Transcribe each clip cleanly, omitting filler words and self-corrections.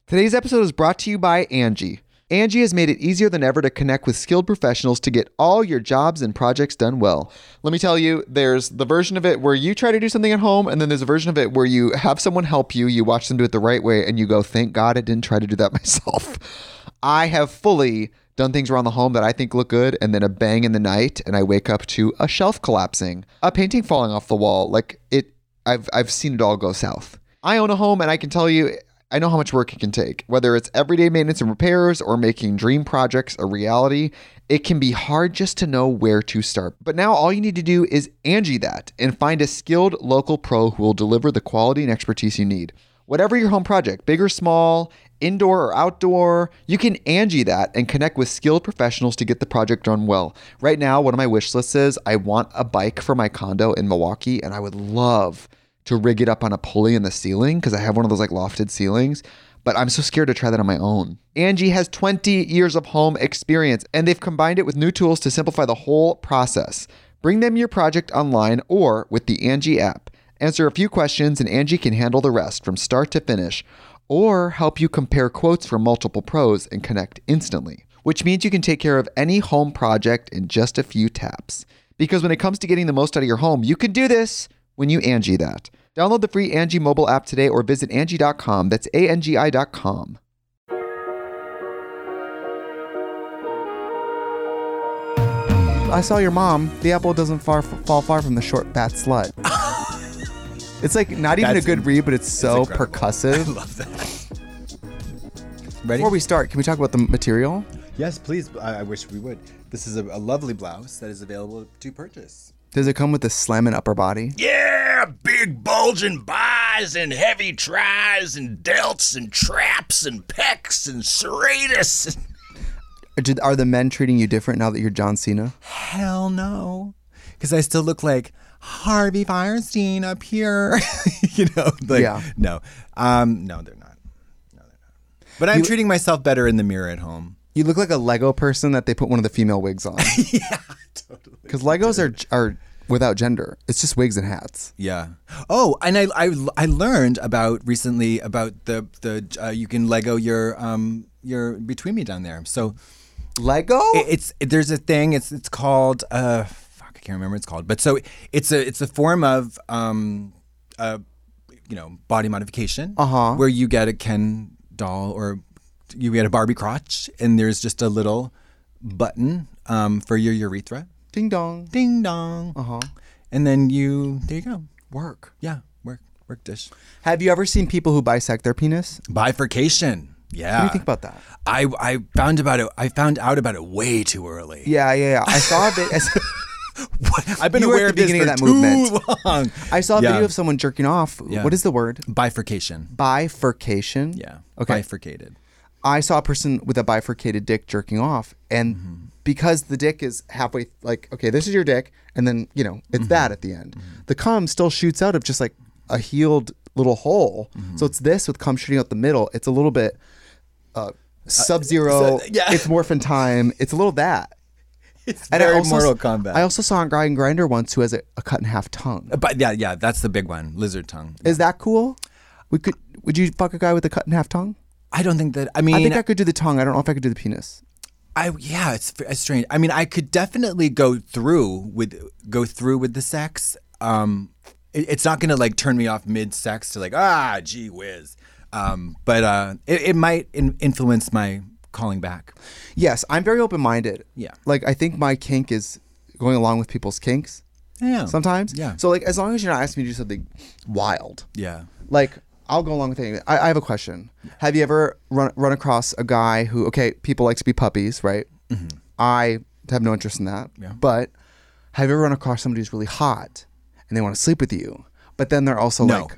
Today's episode is brought to you by Angie. Angie has made it easier than ever to connect with skilled professionals to get all your jobs and projects done well. Let me tell you, there's the version of it where you try to do something at home, and then there's a version of it where you have someone help you, you watch them do it the right way, and you go, thank God I didn't try to do that myself. I have fully done things around the home that I think look good, and then a bang in the night, and I wake up to a shelf collapsing, a painting falling off the wall. I've seen it all go south. I own a home, and I can tell you, I know how much work it can take. Whether it's everyday maintenance and repairs or making dream projects a reality, it can be hard just to know where to start. But now all you need to do is Angie that and find a skilled local pro who will deliver the quality and expertise you need. Whatever your home project, big or small, indoor or outdoor, you can Angie that and connect with skilled professionals to get the project done well. Right now, one of my wish lists is I want a bike for my condo in Milwaukee, and I would love to rig it up on a pulley in the ceiling because I have one of those like lofted ceilings, but I'm so scared to try that on my own. Angie has 20 years of home experience, and they've combined it with new tools to simplify the whole process. Bring them your project online or with the Angie app. Answer a few questions and Angie can handle the rest from start to finish, or help you compare quotes from multiple pros and connect instantly, which means you can take care of any home project in just a few taps. Because when it comes to getting the most out of your home, you can do this when you Angie that. Download the free Angie mobile app today or visit Angie.com. That's ANGI.com. I saw your mom. The apple doesn't fall far from the short fat slut. It's like not even a good read, but it's so percussive. I love that. Ready? Before we start, can we talk about the material? Yes, please. I wish we would. This is a lovely blouse that is available to purchase. Does it come with a slamming upper body? Yeah, big bulging buys and heavy tries and delts and traps and pecs and serratus. Are the men treating you different now that you're John Cena? Hell no. Because I still look like Harvey Fierstein up here. Yeah. No. No, they're not. But I'm treating myself better in the mirror at home. You look like a Lego person that they put one of the female wigs on. Yeah, totally. Because Legos are without gender. It's just wigs and hats. Yeah. Oh, and I learned recently about the you can Lego your between me down there. So Lego? There's a thing. It's called I can't remember what it's called. But so it's a form of body modification. Where you get a Ken doll or you get a Barbie crotch, and there's just a little button for your urethra. Ding dong. Ding dong. And then there you go. Work. Yeah, work dish. Have you ever seen people who bisect their penis? Bifurcation. Yeah. What do you think about that? I found out about it way too early. Yeah. I saw a bit. I've been You were aware at of the this beginning for of that too movement. long. I saw a video of someone jerking off. Yeah. What is the word? Bifurcation. Bifurcation? Yeah. Okay. Bifurcated. I saw a person with a bifurcated dick jerking off, and because the dick is halfway, like, okay, this is your dick, and then, it's that at the end. The cum still shoots out of just like a healed little hole. So it's this with cum shooting out the middle. It's a little bit Sub-Zero. It's Morphin Time. It's a little that. It's very Mortal Kombat. I also saw a guy in Grindr once who has a cut in half tongue. But yeah, that's the big one. Lizard tongue. Is that cool? Would you fuck a guy with a cut in half tongue? I don't think that. I think I could do the tongue. I don't know if I could do the penis. It's strange. I mean, I could definitely go through with the sex. It's not gonna like turn me off mid-sex to like gee whiz. But it might influence my calling back. Yes, I'm very open-minded. Yeah. Like, I think my kink is going along with people's kinks. Yeah. Sometimes. Yeah. So like, as long as you're not asking me to do something wild. Yeah. Like, I'll go along with anything. I have a question. Have you ever run across a guy who, okay, people like to be puppies, right? Mm-hmm. I have no interest in that. Yeah. But have you ever run across somebody who's really hot and they want to sleep with you, but then they're also like...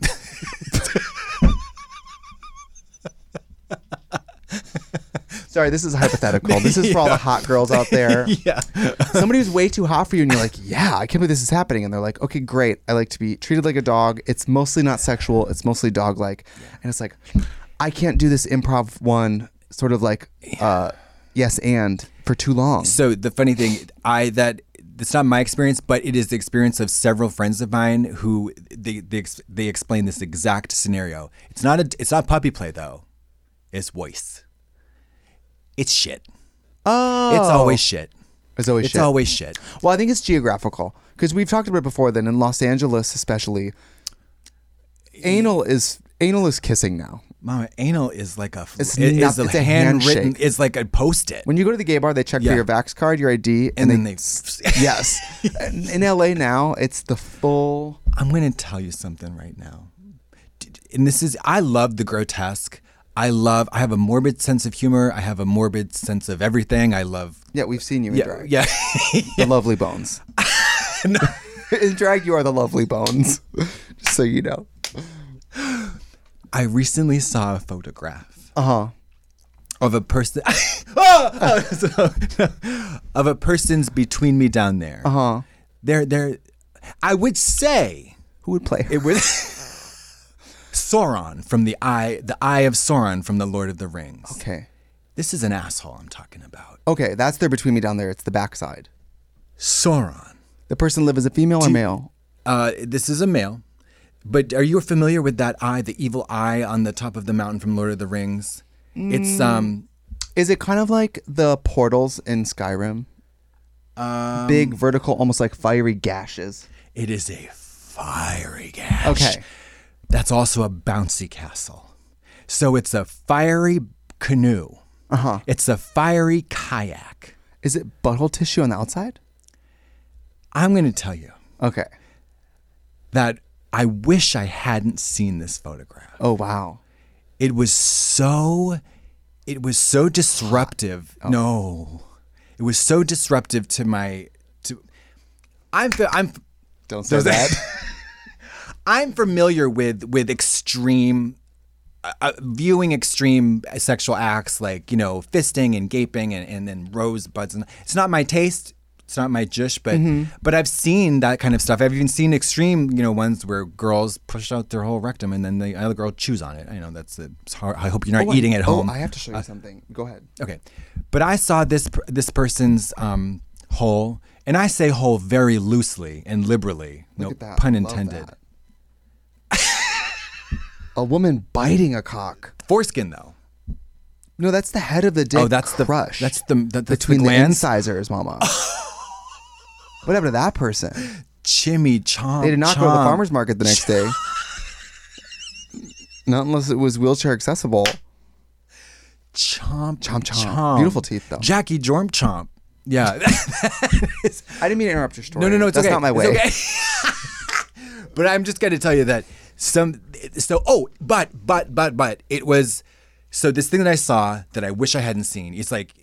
Sorry, this is hypothetical. This is for all the hot girls out there. Yeah. Somebody who's way too hot for you and you're like, yeah, I can't believe this is happening. And they're like, okay, great. I like to be treated like a dog. It's mostly not sexual. It's mostly dog-like. And it's like, I can't do this improv one sort of like yes and for too long. So the funny thing, it's not my experience, but it is the experience of several friends of mine who they explain this exact scenario. It's not puppy play though. is voice. It's shit. Oh. It's always shit. It's always It's shit. always shit. Well, I think it's geographical because we've talked about it before. Then in Los Angeles, especially, anal is kissing now. Mama, anal is like a It's it not- is a it's a handwritten. handshake. It's like a Post-it. When you go to the gay bar, they check Yeah. for your Vax card, your ID, And then they yes. In LA now, it's the full. I'm going to tell you something right now. And this is, I love the grotesque. I have a morbid sense of humor. I have a morbid sense of everything. I love. Yeah, we've seen you in Yeah. drag. Yeah. The lovely bones. In drag, you are the lovely bones. Just so you know. I recently saw a photograph of a person. Of a person's between me down there. They're. I would say Who would play her? it was Sauron from the eye of Sauron from the Lord of the Rings. Okay. This is an asshole I'm talking about. Okay, that's their between me down there. It's the backside. Sauron. The person live as a female or male? This is a male. But are you familiar with that eye, the evil eye on the top of the mountain from Lord of the Rings? It's Is it kind of like the portals in Skyrim? Big vertical, almost like fiery gashes. it is a fiery gash. Okay. That's also a bouncy castle. So it's a fiery canoe. It's a fiery kayak. Is it butthole tissue on the outside? I'm going to tell you Okay. that I wish I hadn't seen this photograph. Oh, wow. It was so disruptive. Oh. No, it was so disruptive to my. I'm Don't say that. I'm familiar with extreme. Viewing extreme sexual acts like, fisting and gaping and then rosebuds. And it's not my taste. It's not my jush, but I've seen that kind of stuff. I've even seen extreme, ones where girls push out their whole rectum and then the other girl chews on it. I know it's hard. I hope you're not eating at home. I have to show you something. Go ahead. Okay, but I saw this person's hole, and I say hole very loosely and liberally. Look No at that. pun Love intended. that. A woman biting a cock. Foreskin though. No, that's the head of the dick. Oh, that's crush. that's between the the glands. incisors, mama. What happened to that person? Chimmy chomp. They did not go to the chomp. farmer's market the next day. Not unless it was wheelchair accessible. Chomp, Chomp, chomp. Beautiful teeth, though. Jackie Jorm chomp. Yeah. I didn't mean to interrupt your story. No, it's That's okay. not my It's way. okay. But I'm just going to tell you that but it was, so this thing that I saw that I wish I hadn't seen, it's like,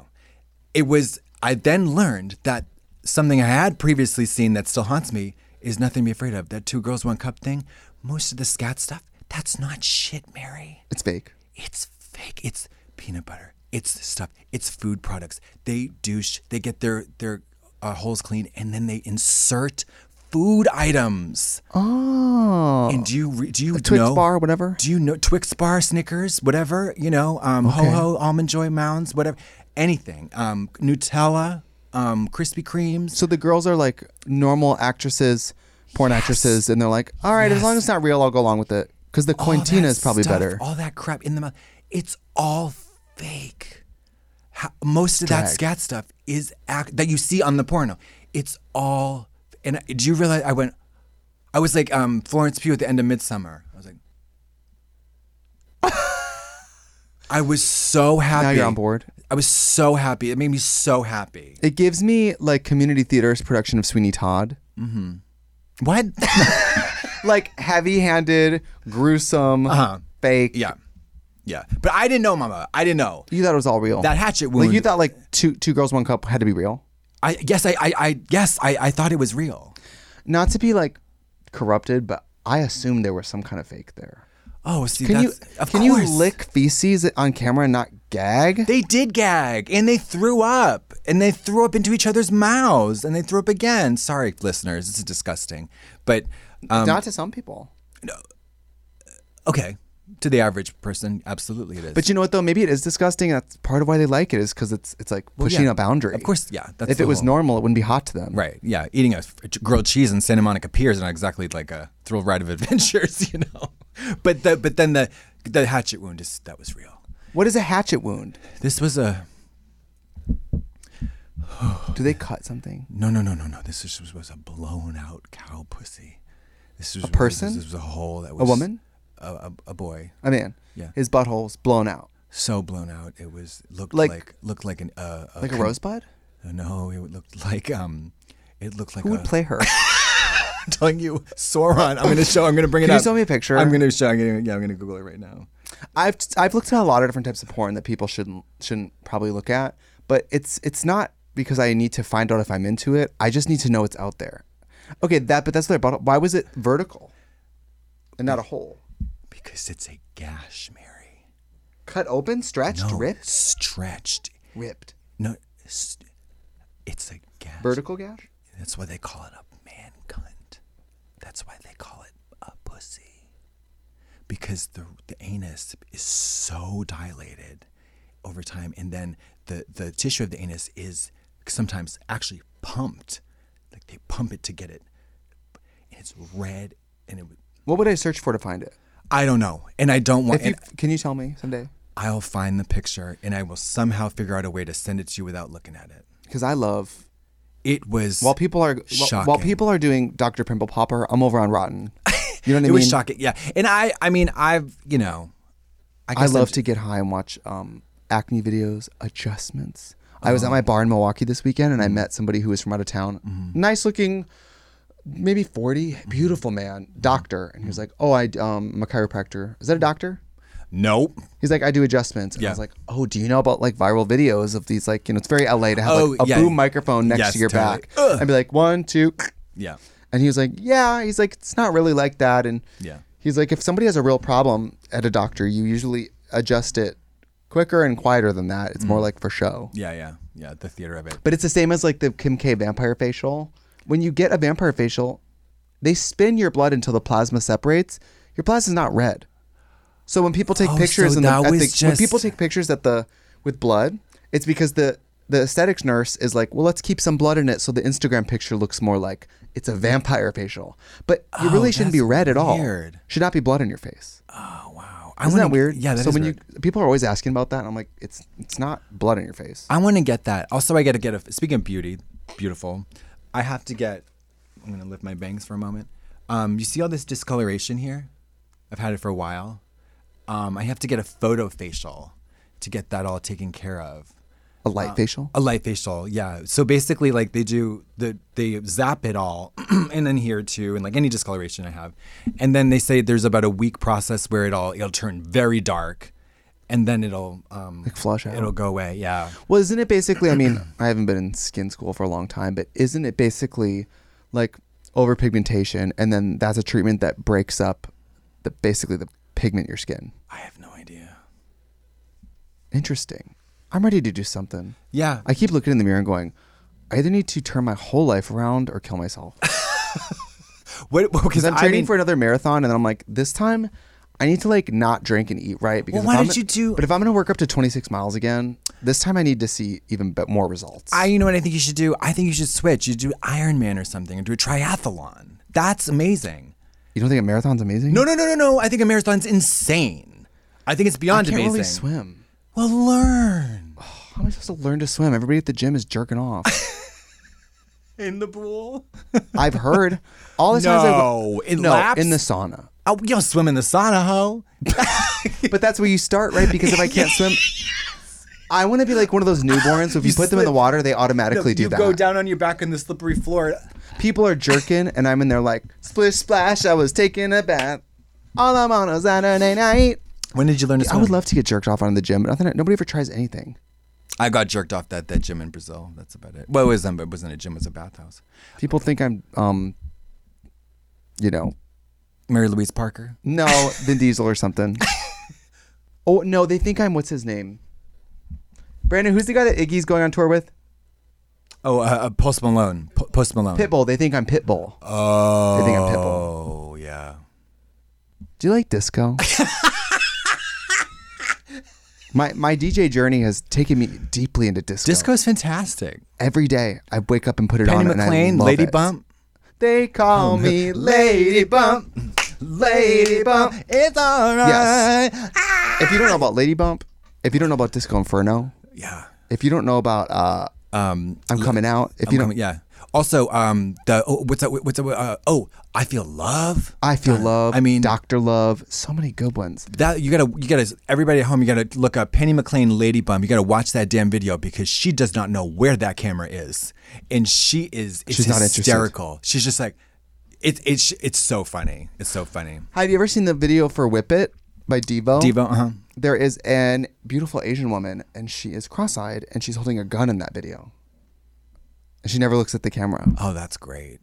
I then learned that something I had previously seen that still haunts me is Nothing to Be Afraid Of. That 2 Girls, 1 Cup thing, most of the scat stuff, that's not shit, Mary. It's fake. It's fake. It's peanut butter. It's stuff. It's food products. They douche. They get their holes clean, and then they insert food items. Oh. And do you A Twix know bar, whatever? Do you know Twix bar, Snickers, whatever? Ho ho, Almond Joy Mounds, whatever, anything. Nutella, Krispy Kremes. So the girls are like normal actresses, porn actresses, and they're like, all right, as long as it's not real, I'll go along with it. Because the All Quintina that is probably stuff, better. All that crap in the mouth. It's all fake. Most of that Drag. scat stuff is that you see on the porno. It's all. And do you realize I was like Florence Pugh at the end of Midsommar. I was like, I was so happy. Now you're on board. I was so happy. It made me so happy. It gives me like community theater's production of Sweeney Todd. What? Like heavy-handed, gruesome, fake. Yeah. But I didn't know, Mama. I didn't know. You thought it was all real. That hatchet wound. Like you thought like two girls, 1 cup had to be real. I thought it was real. Not to be like corrupted, but I assumed there was some kind of fake there. Oh, see, Can of you course. lick feces on camera and not gag? They did gag, and they threw up, and they threw up into each other's mouths, and they threw up again. Sorry, listeners, this is disgusting, but Not to some people. okay, to the average person, absolutely it is. But you know what though? Maybe it is disgusting. That's part of why they like it, is because it's like pushing yeah. a boundary. Of course, yeah. That's If the it was whole- normal, it wouldn't be hot to them. right? Yeah, eating a grilled cheese in Santa Monica Pier is not exactly like a thrill ride of adventures, But then the hatchet wound that was real. What is a hatchet wound? This was a Do they cut something? no. This was a blown out cow pussy. This was A person? This was a hole that A was woman? a boy. A man. Yeah. His butthole's blown out. So blown out. It was looked Like- like an Like a rosebud? No, it looked like it looked like Who would play her? I'm telling you, Sauron. I'm gonna bring it Can up. you show me a picture? I'm gonna Google it right now. I've looked at a lot of different types of porn that people shouldn't probably look at, but it's not because I need to find out if I'm into it. I just need to know it's out there. Okay, but that's their bottle. Why was it vertical and not a hole? Because it's a gash, Mary. Cut open, stretched, No, ripped, stretched. ripped. No, it's a gash. Vertical gash. That's why they call it a man cunt. That's why they call it a pussy. Because the anus is so dilated over time, and then the tissue of the anus is sometimes actually pumped. Like they pump it to get it, and it's red, and What would I search for to find it? I don't know, and I don't want. Can you tell me someday? I'll find the picture, and I will somehow figure out a way to send it to you without looking at it. Because I love It was while people are doing Dr. Pimple Popper, I'm over on Rotten. You know what I mean? It was shocking, yeah. And I mean, I've I guess love to get high and watch acne videos, adjustments. I was at my bar in Milwaukee this weekend, and I met somebody who was from out of town. Nice looking, maybe 40, beautiful man, doctor. And he was like, "Oh, I'm a chiropractor. Is that a doctor?" Nope. He's like, "I do adjustments." And I Yeah. was like, "Oh, do you know about like viral videos of these like it's very LA to have like a yeah. boom microphone next Yes, to your totally. back Ugh. and be like 1, 2." Yeah. And he was like, "Yeah." He's like, "It's not really like that." And Yeah. he's like, "If somebody has a real problem at a doctor, you usually adjust it quicker and quieter than that. It's more like for show." Yeah. The theater of it. But it's the same as like the Kim K vampire facial. When you get a vampire facial, they spin your blood until the plasma separates. Your plasma's not red. So when people take pictures so in that was when just- people take pictures with blood, it's because the aesthetics nurse is like, "Well, let's keep some blood in it so the Instagram picture looks more like it's a vampire facial." But you really shouldn't be that's red at all. weird. Should not be blood in your face. Oh wow. Isn't that weird? Yeah, that so is when weird. people are always asking about that, and I'm like, it's not blood in your face. I want to get that. Also, I got to get a. Speaking of beauty, beautiful. I have to get. I'm gonna lift my bangs for a moment. You see all this discoloration here? I've had it for a while. I have to get a photo facial to get that all taken care of. A light facial. A light facial, yeah. So basically, like they zap it all, and then here too, and like any discoloration I have, and then they say there's about a week process where it'll turn very dark, and then it'll Like flush out. It'll go away, yeah. Well, isn't it basically? I mean, I haven't been in skin school for a long time, but isn't it basically like overpigmentation, and then that's a treatment that breaks up the pigment in your skin? I have no idea. Interesting. I'm ready to do something. Yeah, I keep looking in the mirror and going, I either need to turn my whole life around or kill myself. Because I'm training for another marathon, and then I'm like, this time I need to like not drink and eat right. Because Well, why don't you do- But if I'm going to work up to 26 miles again, this time I need to see even more results. You know what I think you should do? I think you should switch. You do Ironman or something, or do a triathlon. That's amazing. You don't think a marathon's amazing? No. I think a marathon's insane. I think it's I beyond can't amazing. really swim. Well, learn. How am I supposed to learn to swim? Everybody at the gym is jerking off. In the pool? I've heard all the times No, in laps? in the sauna. Oh, you don't swim in the sauna, ho. But that's where you start, right? Because if I can't swim, I want to be like one of those newborns. So if you put them in the water, they automatically do you that. go down on your back on the slippery floor. People are jerking, and I'm in there like splish splash. I was taking a bath. All I'm on a Saturday night. When did you learn to swim? I would love to get jerked off on in the gym, but nobody ever tries anything. I got jerked off that gym in Brazil. That's about it. Well, it wasn't a gym. It was a bathhouse. People think I'm, Mary Louise Parker. no, Vin Diesel or something. Oh, no, they think I'm, what's his name? Brandon, who's the guy that Iggy's going on tour with? Oh, Post Malone. Post Malone. Pitbull. They think I'm Pitbull. Oh. They think I'm Pitbull. Oh, yeah. Do you like disco? My DJ journey has taken me deeply into disco. Disco's fantastic. Every day I wake up and put it Penny on, and I McLean, love Lady it. Bump. They call me Lady Bump. Lady Bump. It's all right. Yes. If you don't know about Lady Bump, If you don't know about Disco Inferno, Yeah. if you don't know about I'm Coming Out, if you don't, Yeah. Also, I Feel Love. I Feel Love. I mean, Dr. Love. So many good ones. that you gotta. Everybody at home, you gotta look up Penny McLean, Lady Bum. You gotta watch that damn video because she does not know where that camera is, and she's not interested. hysterical. She's just like, it's so funny. It's so funny. Have you ever seen the video for Whip It by Devo? Devo, There is an beautiful Asian woman, and she is cross-eyed, and she's holding a gun in that video. And she never looks at the camera. Oh, that's great.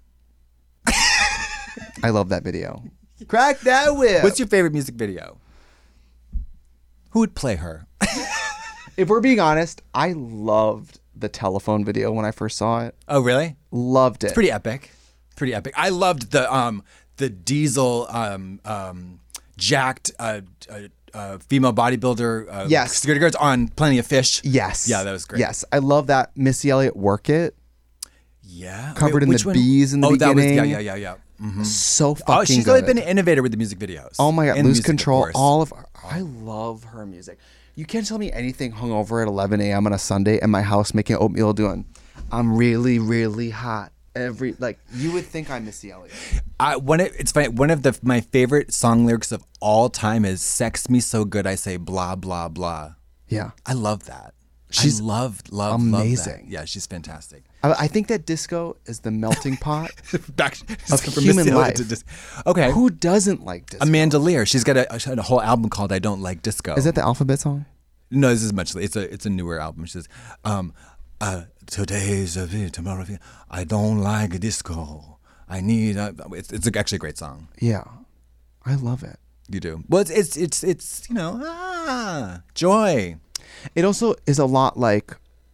I love that video. Crack that whip. What's your favorite music video? Who would play her? If we're being honest, I loved the Telephone video when I first saw it. Oh, really? Loved it. Pretty epic. Pretty epic. I loved the Diesel jacked female bodybuilder Yes. security guards on Plenty of Fish. Yes. Yeah, that was great. Yes. I love that Missy Elliott Work It. Yeah. Covered in which the one? bees in the That was, beginning. yeah. Mm-hmm. So fucking Oh, she's good. always been an innovator with the music videos. Oh my God. And Lose music, of Control. course. All of her. I love her music. You can't tell me anything hungover at 11 a.m. on a Sunday in my house making oatmeal doing, I'm really, really hot. You would think I'm Missy Elliott. It's funny. One of my favorite song lyrics of all time is "Sex me so good I say blah blah blah." Yeah. I love that. She's love amazing. that. Yeah, she's fantastic. I think that disco is the melting pot Back of from human Missy Elliott life. to okay. Who doesn't like disco? Amanda Lear. She's got a whole album called "I Don't Like Disco." Is that the alphabet song? No, this is much. It's a newer album. She says, "Today's a bit, tomorrow. I don't like disco. I need." It's actually a great song. Yeah. I love it. You do. Well, it's joy. It also is a lot like,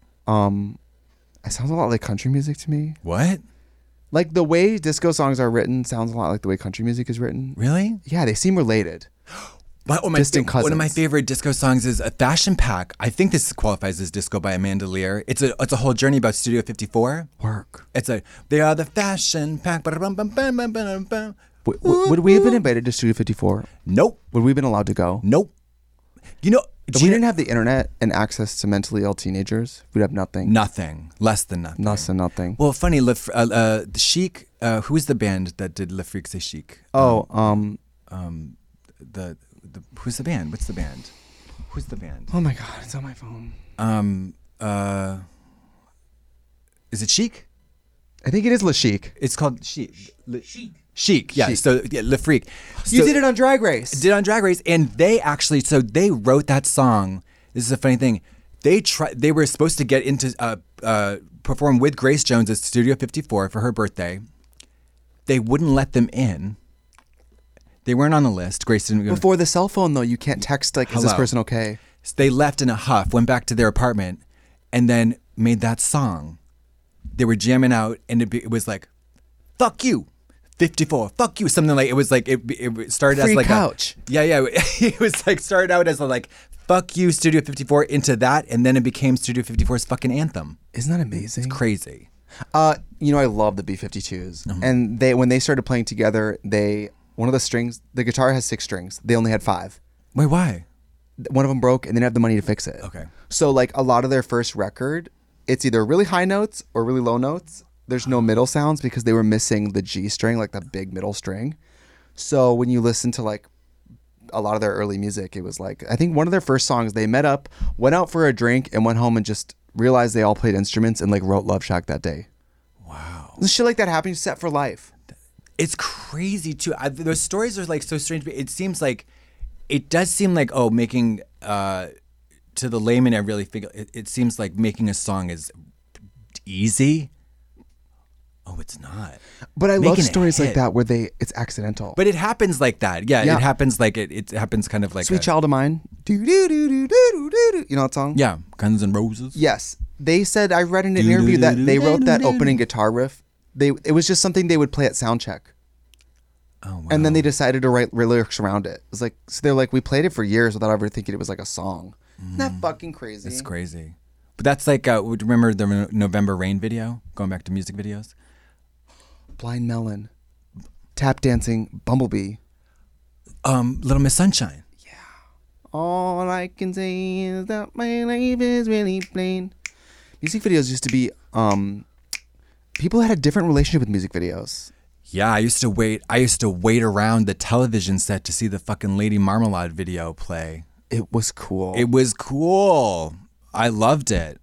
it sounds a lot like country music to me. What? Like the way disco songs are written sounds a lot like the way country music is written. Really? Yeah, they seem related. Distant One of my cousins. favorite disco songs is a Fashion Pack. I think this qualifies as disco by Amanda Lear. It's a whole journey about Studio 54. Work. They are the Fashion Pack. Would we have been invited to Studio 54? Nope. Would we have been allowed to go? Nope. You know, If we didn't have the internet and access to mentally ill teenagers, we'd have nothing. nothing. Less than nothing. Less than nothing. Well, funny, the Chic, who is the band that did Le Freak C'est Chic? Who's the band? What's the band? Who's the band? Oh my God, it's on my phone. Is it Chic? I think it is Le Chic. It's called Chic. Chic, yeah. Chic. So yeah, Le Freak. You did it on Drag Race. Did on Drag Race, and they wrote that song. This is a funny thing. They were supposed to get into perform with Grace Jones at Studio 54 for her birthday. They wouldn't let them in. They weren't on the list. Grace didn't go. Before the cell phone, though, you can't text like, is this Hello. person okay? So they left in a huff, went back to their apartment, and then made that song. They were jamming out, and it was like, "Fuck you, 54, fuck you," something like it was like it started Free as like couch. Yeah. It was like started out as a like "fuck you" Studio 54 into that, and then it became Studio 54's fucking anthem. Isn't that amazing? Crazy. I love the B-52s. And when they started playing together, one of the strings, the guitar has 6 strings. They only had 5. Wait, why? One of them broke and they didn't have the money to fix it. Okay. So like a lot of their first record, it's either really high notes or really low notes. There's no middle sounds because they were missing the G string, like the big middle string. So when you listen to like a lot of their early music, it was like, I think one of their first songs, they met up, went out for a drink and went home and just realized they all played instruments and like wrote Love Shack that day. Wow. Shit like that happens set for life. It's crazy too. Those stories are like so strange. It seems like, it does seem like, making, to the layman, I really think it seems like making a song is easy. Oh, it's not. But I love Making a stories like hit. that where it's accidental. But it happens like that. Yeah, Yeah. it happens like it happens kind of like Sweet Child of Mine. Do do do do do do do. You know that song? Yeah, Guns N' Roses. Yes. They said, I read in an interview that they wrote that opening guitar riff. It was just something they would play at soundcheck. Oh, wow. And then they decided to write lyrics around it. It was like, so they're like, we played it for years without ever thinking it was like a song. Isn't that fucking crazy? It's crazy. But that's like, remember the November Rain video? Going back to music videos? Blind Melon. Tap Dancing. Bumblebee. Little Miss Sunshine. All I can say is that my life is really plain. Music videos used to be, people had a different relationship with music videos. Yeah, I used to wait around the television set to see the fucking Lady Marmalade video play. It was cool. It was cool. I loved it.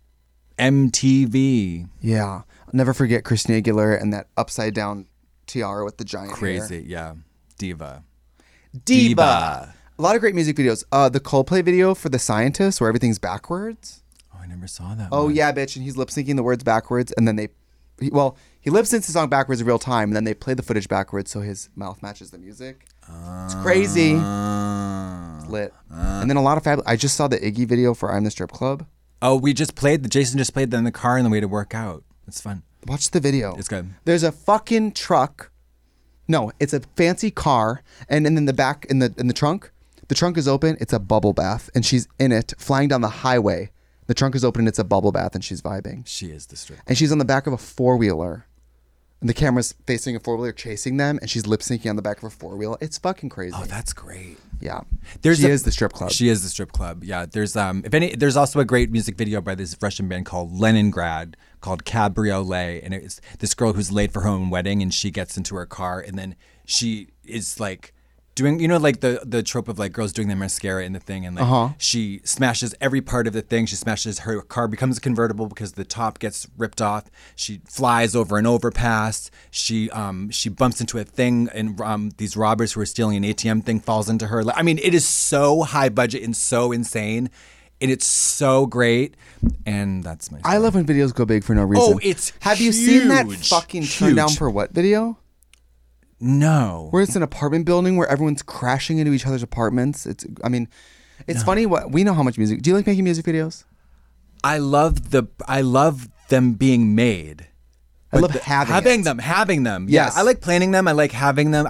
MTV. Yeah. I'll never forget Christina Aguilera and that upside down tiara with the giant Crazy, hair. yeah. Diva. Diva. A lot of great music videos. The Coldplay video for The Scientist where everything's backwards. Oh, I never saw that Oh one. yeah, bitch. And he's lip syncing the words backwards and then he lip syncs the song backwards in real time and then they play the footage backwards so his mouth matches the music. It's crazy. It's lit. And then a lot of I just saw the Iggy video for I'm the Strip Club. Oh, Jason just played that in the car on the way to work out. It's fun. Watch the video. It's good. There's a fucking truck. No, it's a fancy car, and in the back, in the trunk, the trunk is open. It's a bubble bath, and she's in it, flying down the highway. The trunk is open, and it's a bubble bath, and she's vibing. She is the strip. And she's on the back of a 4-wheeler, and the camera's facing a 4-wheeler, chasing them, and she's lip syncing on the back of a 4-wheeler. It's fucking crazy. Oh, that's great. Yeah. She is the strip club. She is the strip club. Yeah. There's there's also a great music video by this Russian band called Leningrad called Cabriolet, and it's this girl who's late for her own wedding, and she gets into her car, and then she is like doing, like the trope of like girls doing their mascara in the thing, and like she smashes every part of the thing. She smashes, her car becomes a convertible because the top gets ripped off. She flies over an overpass. She bumps into a thing, and these robbers who are stealing an ATM thing falls into her. I mean, it is so high budget and so insane, and it's so great. And that's my story. I love when videos go big for no reason. Oh, it's Have you seen that huge, fucking Turn Down huge. for What video? No. Where it's an apartment building where everyone's crashing into each other's apartments. It's funny what we know how much music. Do you like making music videos? I love them being made. I love But having them. Yes. Yeah, I like planning them. I like having them.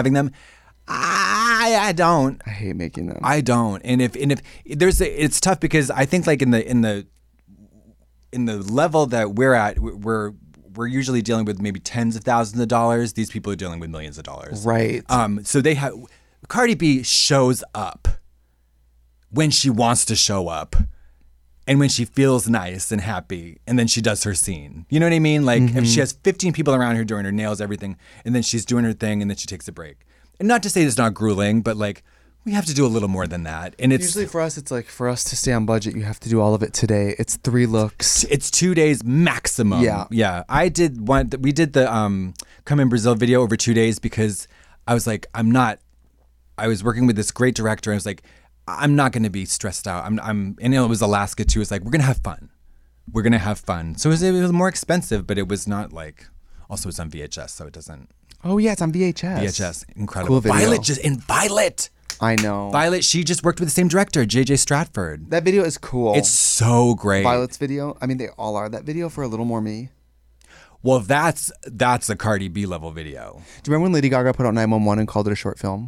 I don't. I hate making them. I don't. And if it's tough because I think like in the level that we're at, we're usually dealing with maybe tens of thousands of dollars. These people are dealing with millions of dollars. Right. So they have Cardi B shows up when she wants to show up. And when she feels nice and happy, and then she does her scene. You know what I mean? Like if she has 15 people around her doing her nails, everything, and then she's doing her thing, and then she takes a break. And not to say it's not grueling, but like we have to do a little more than that. And it's Usually for us, it's like for us to stay on budget, you have to do all of it today. It's 3 looks. it's 2 days maximum. Yeah. Yeah. We did the Come in Brazil video over 2 days because I was like, I was working with this great director, and I was like, I'm not going to be stressed out. And it was Alaska too. It's like, we're going to have fun. So it was more expensive, but it was not like, also it's on VHS, so it doesn't. Oh yeah, it's on VHS. VHS, incredible. Cool video. Violet. I know. Violet, she just worked with the same director, JJ Stratford. That video is cool. It's so great. Violet's video. I mean, they all are. That video for A Little More Me. Well, that's a Cardi B level video. Do you remember when Lady Gaga put out 911 and called it a short film?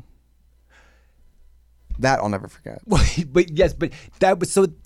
That I'll never forget. That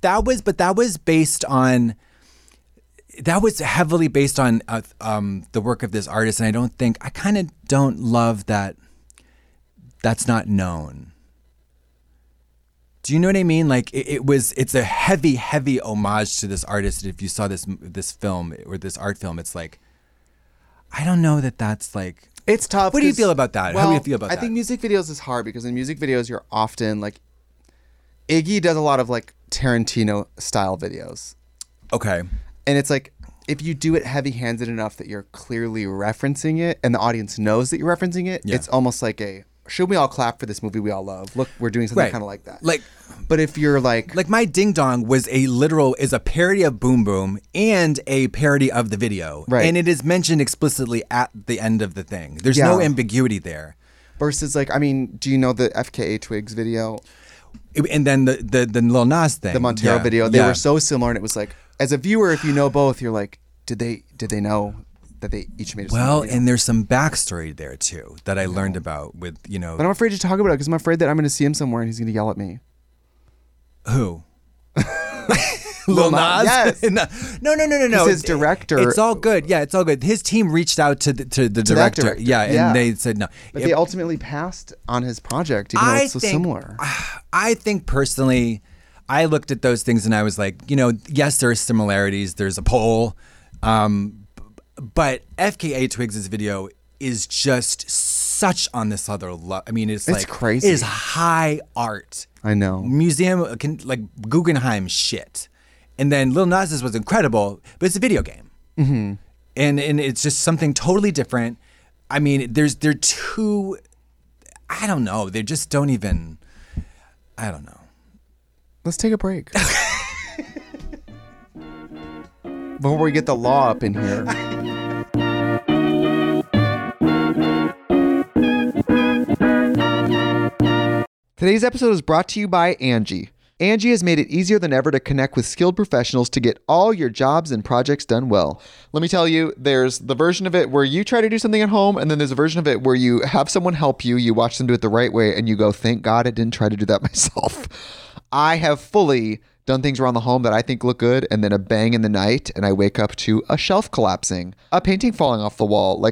was heavily based on the work of this artist, and I kind of don't love that that's not known. Do you know what I mean? Like it's a heavy homage to this artist. If you saw this film or this art film, it's like, I don't know that that's like. It's tough. What do you feel about that? Well, How do you feel about that? I think music videos is hard because in music videos you're often like, Iggy does a lot of like Tarantino style videos. Okay. And it's like, if you do it heavy-handed enough that you're clearly referencing it and the audience knows that you're referencing it, Yeah. it's almost like should we all clap for this movie we all love? Look, we're doing something Right. kind of like that. Like- but if you're like My Ding Dong is a parody of Boom Boom and a parody of the video. Right. And it is mentioned explicitly at the end of the thing. There's no Yeah. ambiguity there. versus like, I mean, do you know the FKA Twigs video? And then the Lil Nas thing. The Montero Yeah. video, they Yeah. were so similar, and it was like, as a viewer, if you know both, you're like, did they know that they each made a Well, similar video? and there's some backstory there too that I learned about with, But I'm afraid to talk about it because I'm afraid that I'm going to see him somewhere and he's going to yell at me. who? Lil Nas. Yes. No. He's his director. It's all good. Yeah, it's all good. His team reached out to the director. Yeah, and they said no. But they ultimately passed on his project, even though it's so similar. I think personally, I looked at those things and I was like, yes, there are similarities. There's a poll. But FKA Twigs' video is just such on this other level. I mean, it's like crazy. It is high art. I know. Museum, like Guggenheim shit. And then Lil Nas's was incredible, but it's a video game. Mm-hmm. And it's just something totally different. I mean, they're two, I don't know. They just don't even, I don't know. Let's take a break. Before we get the law up in here. Today's episode is brought to you by Angie. Angie has made it easier than ever to connect with skilled professionals to get all your jobs and projects done well. Let me tell you, there's the version of it where you try to do something at home, and then there's a version of it where you have someone help you, you watch them do it the right way, and you go, thank God I didn't try to do that myself. I have fully done things around the home that I think look good, and then a bang in the night, and I wake up to a shelf collapsing, a painting falling off the wall.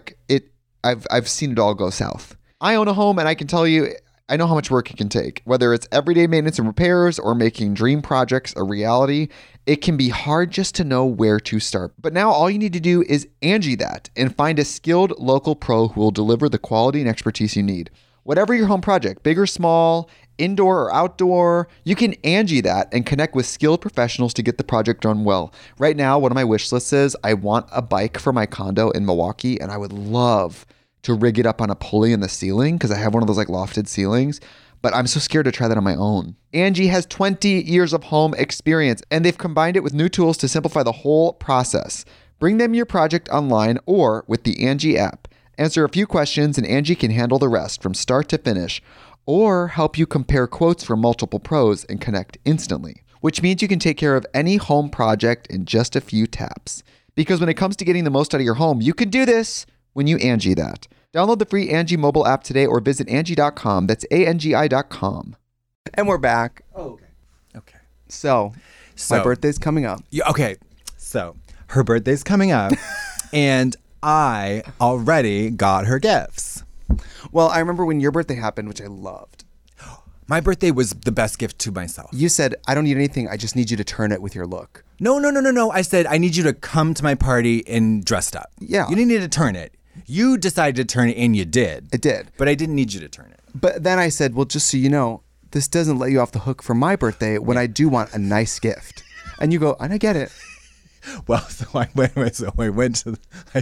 I've seen it all go south. I own a home, and I can tell you, I know how much work it can take. Whether it's everyday maintenance and repairs or making dream projects a reality, it can be hard just to know where to start. But now all you need to do is Angie that and find a skilled local pro who will deliver the quality and expertise you need. Whatever your home project, big or small, indoor or outdoor, you can Angie that and connect with skilled professionals to get the project done well. Right now, one of my wish lists is I want a bike for my condo in Milwaukee, and I would love to rig it up on a pulley in the ceiling because I have one of those like lofted ceilings, but I'm so scared to try that on my own. Angie has 20 years of home experience, and they've combined it with new tools to simplify the whole process. Bring them your project online or with the Angie app. Answer a few questions and Angie can handle the rest from start to finish, or help you compare quotes from multiple pros and connect instantly, which means you can take care of any home project in just a few taps. Because when it comes to getting the most out of your home, you can do this when you Angie that. Download the free Angie mobile app today or visit Angie.com. That's ANGI.com. And we're back. Oh, okay. So my birthday's coming up. Okay. So her birthday's coming up and I already got her gifts. Well, I remember when your birthday happened, which I loved. My birthday was the best gift to myself. You said, I don't need anything. I just need you to turn it with your look. No. I said, I need you to come to my party and dressed up. Yeah. You didn't need to turn it. You decided to turn it and you did. It did. But I didn't need you to turn it. But then I said, well, just so you know, this doesn't let you off the hook for my birthday when I do want a nice gift. And you go, and I get it. Well, so I went to,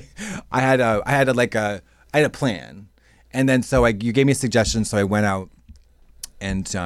I had a plan. And then you gave me a suggestion. So I went out and, to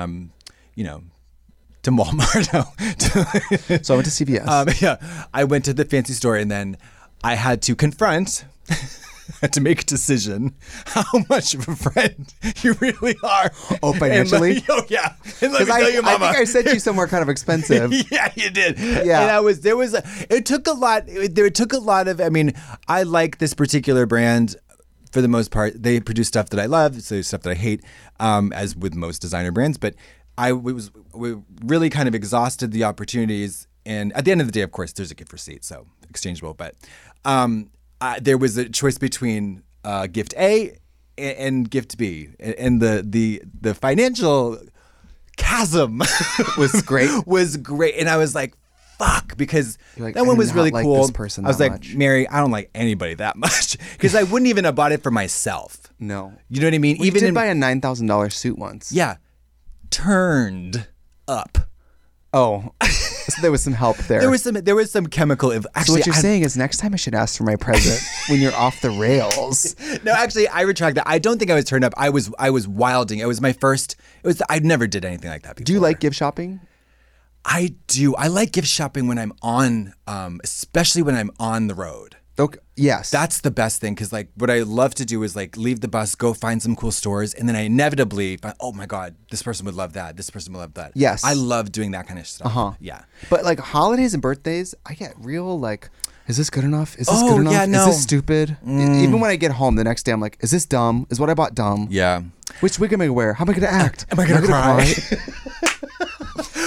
Walmart. So I went to CVS. I went to the fancy store and then I had to confront, had to make a decision how much of a friend you really are. Oh, financially? Yeah. And let me tell you, Mama. I think I sent you somewhere kind of expensive. Yeah, you did. Yeah. And it took a lot of, I mean, I like this particular brand for the most part. They produce stuff that I love, so stuff that I hate, as with most designer brands. But we really kind of exhausted the opportunities. And at the end of the day, of course, there's a gift receipt, so exchangeable. But there was a choice between gift A and gift B, and the financial chasm was great. And I was like, fuck, because like, that one was really like cool. This person I was like, much. Mary, I don't like anybody that much because I wouldn't even have bought it for myself. No, you know what I mean. We did buy a $9,000 suit once. Yeah, turned up. Oh, so there was some help there. There was some chemical. Actually, so what you're saying is next time I should ask for my present when you're off the rails. No, actually, I retract that. I don't think I was turned up. I was wilding. It was my first. I never did anything like that before. Do you like gift shopping? I do. I like gift shopping when I'm on, especially when I'm on the road. Okay. Yes. That's the best thing because like what I love to do is like leave the bus, go find some cool stores, and then I inevitably find, oh my God, this person would love that. This person would love that. Yes. I love doing that kind of stuff. Uh-huh. Yeah. But like holidays and birthdays, I get real like, is this good enough? Is this good enough? Yeah, no. Is this stupid? Even when I get home the next day, I'm like, is this dumb? Is what I bought dumb? Yeah. Which wig am I gonna wear? How am I gonna act? Am I gonna cry?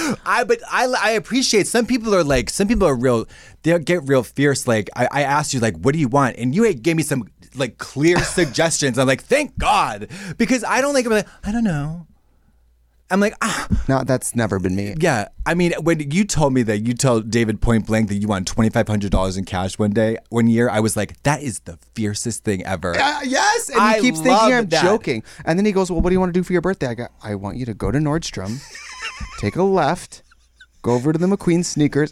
I appreciate some people are real. They'll get real fierce. Like I asked you, like, what do you want? And you gave me some like clear suggestions. I'm like, thank God, because I don't like. I'm like, I don't know. I'm like, No, that's never been me. yeah. I mean, when you told me that you told David point blank that you want $2,500 in cash one year, I was like, that is the fiercest thing ever. Yes, and I he keeps love thinking I'm that. joking. And then he goes, well, what do you want to do for your birthday? I go, I want you to go to Nordstrom, take a left, go over to the McQueen sneakers.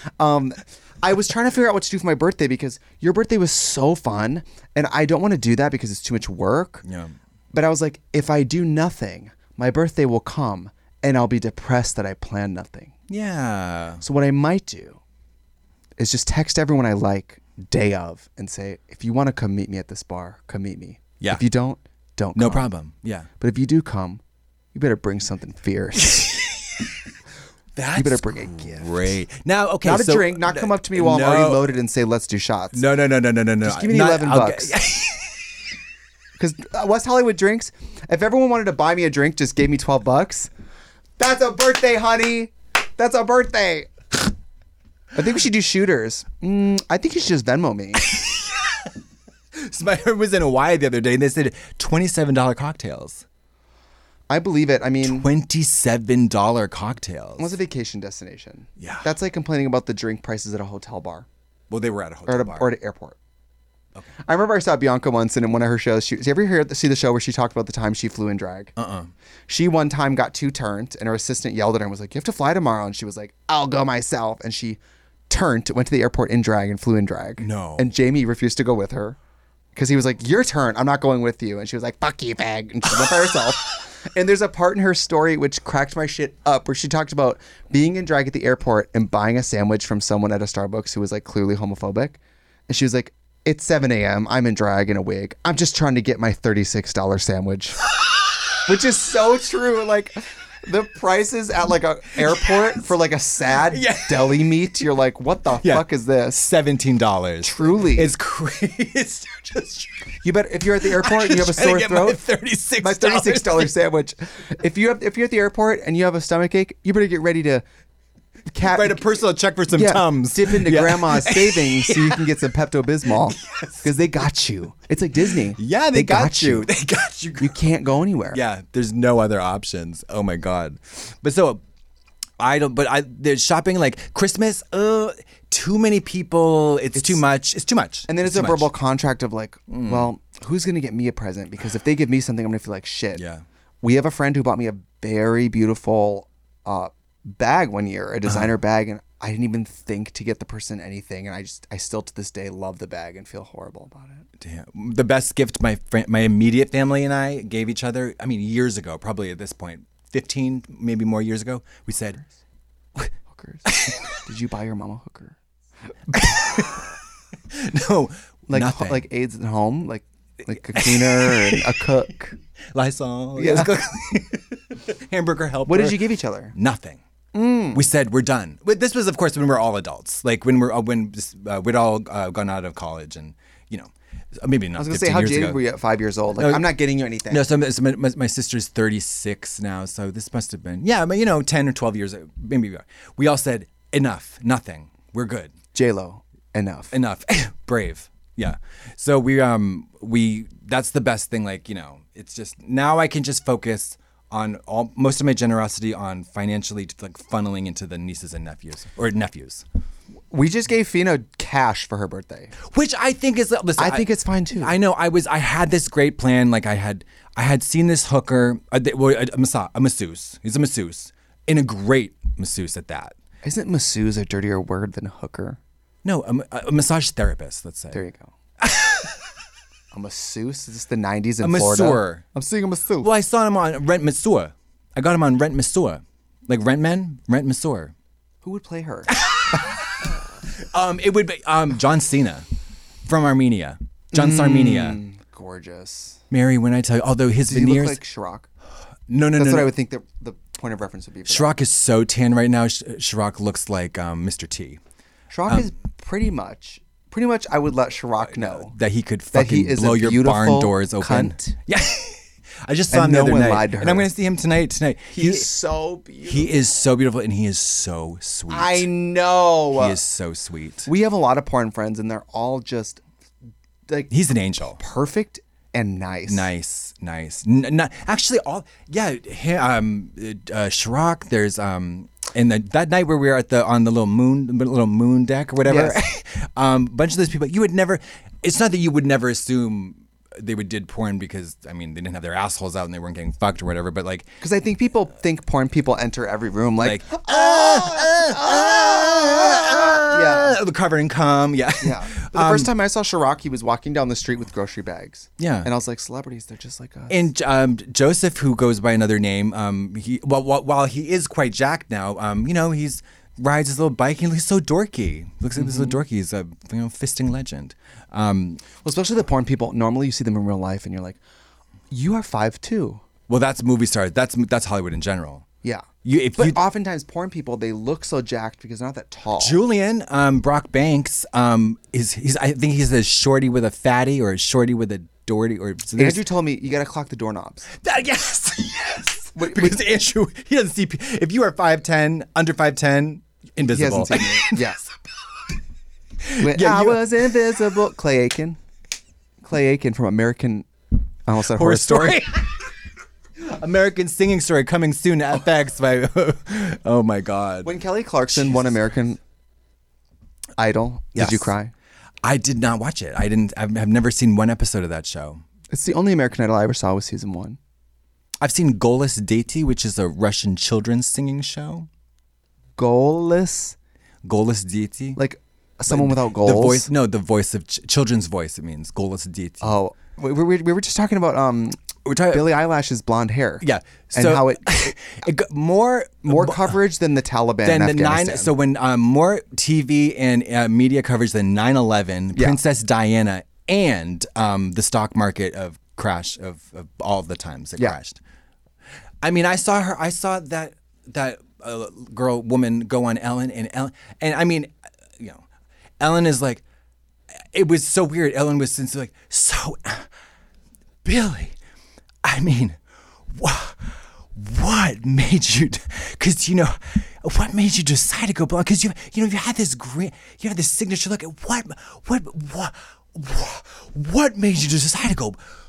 I was trying to figure out what to do for my birthday because your birthday was so fun, and I don't want to do that because it's too much work. Yeah. But I was like, if I do nothing, my birthday will come, and I'll be depressed that I planned nothing. Yeah. So what I might do is just text everyone I like day of and say, if you want to come meet me at this bar, come meet me. Yeah. If you don't come. No problem. Yeah. But if you do come, you better bring something fierce. That's You better bring a gift. great. Now, okay, Not a so- drink. Not come up to me while I'm already loaded and say, let's do shots. No. Just give me the $11. Because West Hollywood drinks, if everyone wanted to buy me a drink, just gave me $12, that's a birthday, honey. That's a birthday. I think we should do shooters. I think you should just Venmo me. So my friend was in Hawaii the other day, and they said $27 cocktails. I believe it. I mean, $27 cocktails. it was a vacation destination. Yeah. That's like complaining about the drink prices at a hotel bar Well, they were at a or hotel at, bar. or at an airport. I remember I saw Bianca once in one of her shows. Did you ever see the show where she talked about the time she flew in drag? She one time got too turned, and her assistant yelled at her and was like, you have to fly tomorrow. And she was like, I'll go myself. And she went to the airport in drag and flew in drag. No. And Jamie refused to go with her because he was like, your turn. I'm not going with you. And she was like, fuck you, fag. And she went by herself. And there's a part in her story which cracked my shit up where she talked about being in drag at the airport and buying a sandwich from someone at a Starbucks who was like clearly homophobic. And she was like, it's 7 a.m. I'm in drag in a wig. I'm just trying to get my $36 sandwich. Which is so true. Like the prices at like a airport for like a sad deli meat, you're like, what the fuck is this? $17. Truly. It's crazy. It's just You bet if you're at the airport and you have a sore throat, my $36 sandwich. If you're at the airport and you have a stomachache, you better get ready to Write a personal check for some Tums. Dip into grandma's savings so you can get some Pepto-Bismol because they got you. It's like Disney. Yeah, they got you. They got you. You can't go anywhere. Yeah, there's no other options. Oh my God. But so there's shopping like Christmas, too many people. It's too much. It's too much. And then it's a too verbal much. contract of like, well, who's going to get me a present? Because if they give me something, I'm going to feel like shit. Yeah. We have a friend who bought me a very beautiful bag one year, a designer bag, and I didn't even think to get the person anything, and I still to this day love the bag and feel horrible about it. Damn. The best gift my immediate family and I gave each other, I mean, years ago, probably at this point, 15, maybe more years ago, we said, Hookers. Did you buy your mom a hooker? no, Like nothing. like aides at home, like a cleaner and a cook. Lysol. Yeah. Hamburger helper. What did you give each other? Nothing. We said we're done. But this was, of course, when we're all adults. Like when we'd all gone out of college, and maybe not. I was gonna 15 say, how years jaded ago. were you at 5 years old? Like, I'm not getting you anything. No, so my sister's 36 now, so this must have been 10 or 12 years. Maybe we all said enough, nothing. We're good. J-Lo, enough. Brave. Yeah. So we that's the best thing. Like it's just now I can just focus on most of my generosity on financially like funneling into the nieces and nephews. We just gave Fina cash for her birthday. Which I think is. Listen, I think it's fine too. I know. I had this great plan. Like I had seen this hooker, a masseuse. He's a masseuse, and a great masseuse at that. Isn't masseuse a dirtier word than hooker? No, a massage therapist. Let's say. There you go. A masseuse? Is this the 90s in A Florida? masseur. I'm seeing a masseuse. Well, I saw him on Rent Masseur. I got him on Rent Masseur, like Rent Men, Rent Masseur. Who would play her? It would be John Cena from Armenia. John Sarmenia. Gorgeous. Mary, when I tell you, although his Does he veneers. look like Chirac? No. That's what I would think the point of reference would be. For Chirac is so tan right now. Chirac looks like Mr. T. Chirac is pretty much. I would let Chirac know That he could that he fucking is blow a your beautiful barn doors open. cunt. Yeah. I just saw And him the no other one night, lied to and I'm her. going to see him tonight. He's so beautiful. He is so beautiful, and he is so sweet. I know. He is so sweet. We have a lot of porn friends, and they're all just like He's an angel. perfect and nice. Nice. Actually, Chirac. There's and that night where we were on the little moon deck or whatever. Yes. Bunch of those people. You would never. It's not that you would never assume they did porn because I mean they didn't have their assholes out and they weren't getting fucked or whatever. But like, Because I think people think porn people enter every room like yeah, yeah. covered in cum. Yeah. Yeah. But the first time I saw Chirac, he was walking down the street with grocery bags. Yeah. And I was like, celebrities, they're just like us. And Joseph, who goes by another name, while he is quite jacked now, he's rides his little bike. He's so dorky. Looks like this little dorky. He's a fisting legend. Well, especially the porn people. Normally, you see them in real life, and you're like, "You are 5'2". Well, that's movie stars. That's Hollywood in general. Yeah. But Oftentimes, porn people they look so jacked because they're not that tall. Julian Brock Banks he's I think he's a shorty with a fatty or a shorty with a Doherty or so Andrew told me you got to clock the doorknobs. yes. Because Andrew, he doesn't see if you are 5'10", under 5'10", He invisible. hasn't seen me. Yeah. When Yeah, I you- was invisible. Clay Aiken from American. I almost said Horror Story. American Singing Story coming soon to FX by oh my god. When Kelly Clarkson won American Idol, Yes. did you cry? I did not watch it. I've never seen one episode of that show. It's the only American Idol I ever saw was season 1. I've seen Goles Deti, which is a Russian children's singing show. Goalless, Goles Deti. like someone without goals. The voice of children's voice. It means Goles Deti. Oh, we were just talking about We're talking Billie Eilish's blonde hair. Yeah, and so how it got more coverage than the Taliban than in the Afghanistan. So when more TV and media coverage than 9/11, Yeah. Princess Diana, and the stock market of crash of all the times it Yeah. crashed. I mean, I saw that woman go on Ellen, and I mean, Ellen is like, it was so weird. Ellen was since like, so Billy, I mean, what made you? Because what made you decide to go blonde? Because you had this signature look. What made you decide to go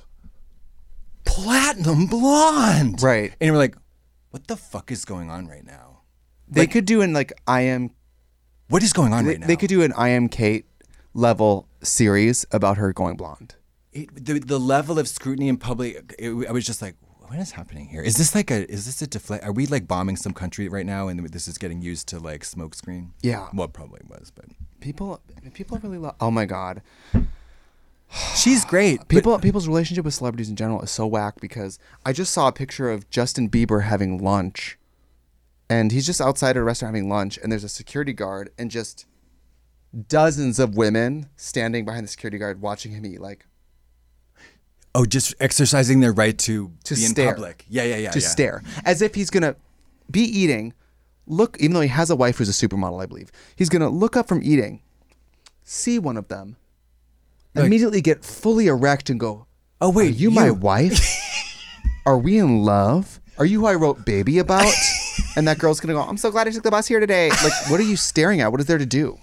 platinum blonde? Right. And we're like, what the fuck is going on right now? they could do an I am. What is going on right now? They could do an I Am Kate level series about her going blonde. The level of scrutiny in public. I was just like, what is happening here? Is this a deflect? Are we like bombing some country right now, and this is getting used to like smokescreen? Yeah. Well, it probably was, but People really love. Oh my god. she's great. People's relationship with celebrities in general is so whack because I just saw a picture of Justin Bieber having lunch, and he's just outside a restaurant having lunch, and there's a security guard and just dozens of women standing behind the security guard watching him eat, like Just exercising their right to be stare. in public. Yeah. to stare as if he's gonna be eating. Look, even though he has a wife who's a supermodel, I believe he's gonna look up from eating, see one of them, immediately get fully erect and go, Oh wait, "Are you my wife? Are we in love? Are you who I wrote Baby about?" And that girl's gonna go, "I'm so glad I took the bus here today." Like, what are you staring at? What is there to do?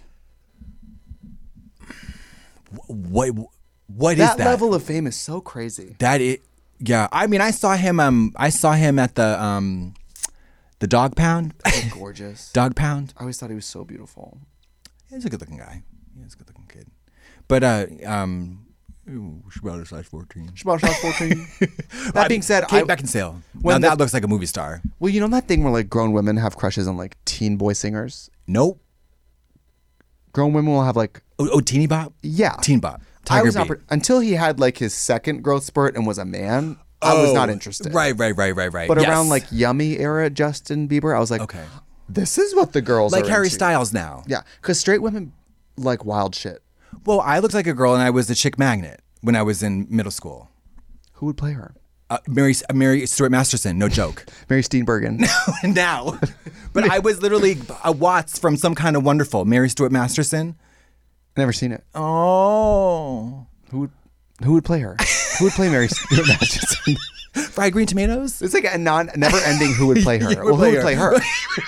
What is That that? level of fame is so crazy. Yeah. I mean, I saw him at the Dog Pound. Gorgeous. Dog Pound. I always thought he was so beautiful. He's a good-looking guy. He's a good-looking kid. But Schwelder/14. That being said, Kate Beckinsale. when Now the- that looks like a movie star. well, you know that thing where like grown women have crushes on like teen boy singers. Nope. Grown women will have like, Teeny Bop. yeah, Teen Bop. I Tiger was Beat. not until he had like his second growth spurt and was a man. I was not interested. Right. But Yes. around like Yummy era Justin Bieber, I was like, Okay. this is what the girls Like are Harry into. Styles now. Yeah, because straight women like wild shit. Well, I looked like a girl and I was a chick magnet when I was in middle school. Who would play her? Mary Stuart Masterson, no joke. Mary Steenburgen. Now. But I was literally a Watts from Some Kind of Wonderful. Mary Stuart Masterson. Never seen it. Oh. Who would play her? Who would play Mary Steenburgen? Fried green tomatoes? It's like a never ending who would play her. Who would Who play would her? play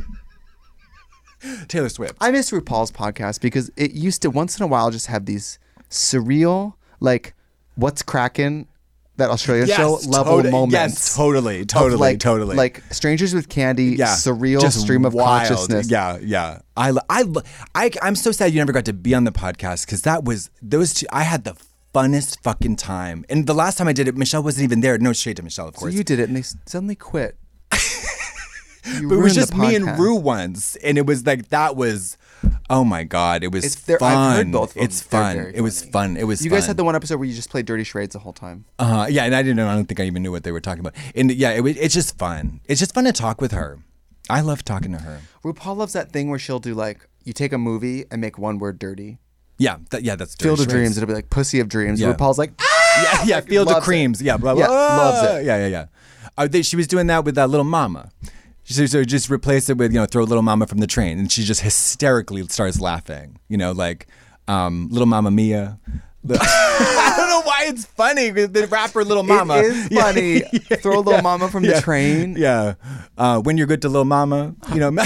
her? Taylor Swift. I miss RuPaul's podcast because it used to once in a while just have these surreal, like, what's cracking, that Australia show level moments. Yes, totally. Like Strangers with Candy, surreal Just stream of wild. consciousness. Yeah. I'm so sad you never got to be on the podcast because that was those two. I had the funnest fucking time. And the last time I did it, Michelle wasn't even there. No shade to Michelle, of So course. you did it and they suddenly quit. You But it was ruined just the me and podcast. Rue once, and it was like that was, oh my god, it was I've fun. heard both of them. It's They're fun. very It was funny. fun. It was. You guys had the one episode where you just played dirty charades the whole time. Yeah, and I didn't know. I don't think I even knew what they were talking about. And yeah, it's just fun. It's just fun to talk with her. I love talking to her. RuPaul loves that thing where she'll do like, you take a movie and make one word dirty. Yeah, that's Field of Dirty Dreams, Charades. it'll be like Pussy of Dreams. Yeah. RuPaul's like, ah! Yeah, Field of loves it. Creams. Yeah, blah, blah, Yeah, blah. loves it. Yeah. She was doing that with Little Mama. So just replace it with, throw Little Mama from the train. And she just hysterically starts laughing. Like Little Mama Mia. I don't know why it's funny. The rapper Little Mama. It is funny. Throw Little Mama from the train. Yeah. When you're good to Little Mama,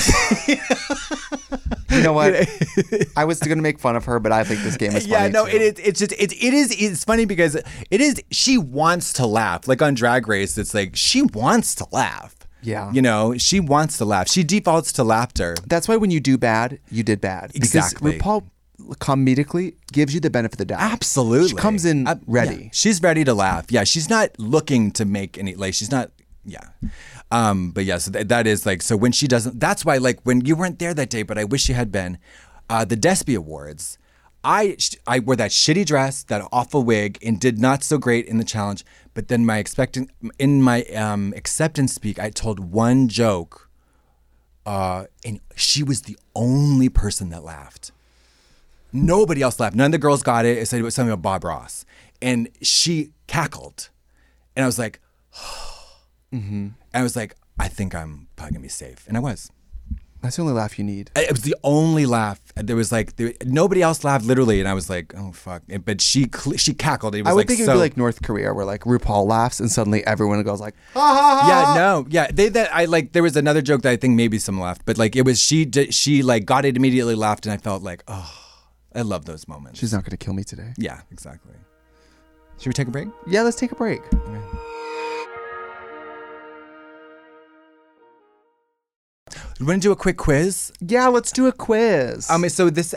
You know what? I was going to make fun of her, but I think this game is funny. Yeah, no, too. it's funny because she wants to laugh. Like on Drag Race, it's like she wants to laugh. Yeah. She wants to laugh. She defaults to laughter. That's why when you do bad, you did bad. Exactly. Because RuPaul comedically gives you the benefit of the doubt. Absolutely. She comes in ready. Yeah, she's ready to laugh. Yeah, she's not looking to make any, like, she's not, yeah. But yeah, so that is like, so when she doesn't, that's why, like, when you weren't there that day, but I wish you had been, the Despy Awards, I wore that shitty dress, that awful wig, and did not so great in the challenge. But then in my acceptance speak, I told one joke, and she was the only person that laughed. Nobody else laughed. None of the girls got it. It said it was something about Bob Ross, and she cackled, and I was like, and I was like, I think I'm probably gonna be safe, and I was. That's the only laugh you need. It was the only laugh. There was like nobody else laughed literally, and I was like, "Oh fuck!" But she cackled. It was I would like think it would be like North Korea, where like RuPaul laughs and suddenly everyone goes like, ha ha ha. There was another joke that I think maybe some laughed, but like it was she like got it immediately, laughed, and I felt like, oh, I love those moments. She's not going to kill me today. Yeah, exactly. Should we take a break? Yeah, let's take a break. Okay. You want to do a quick quiz? Yeah, let's do a quiz. So this.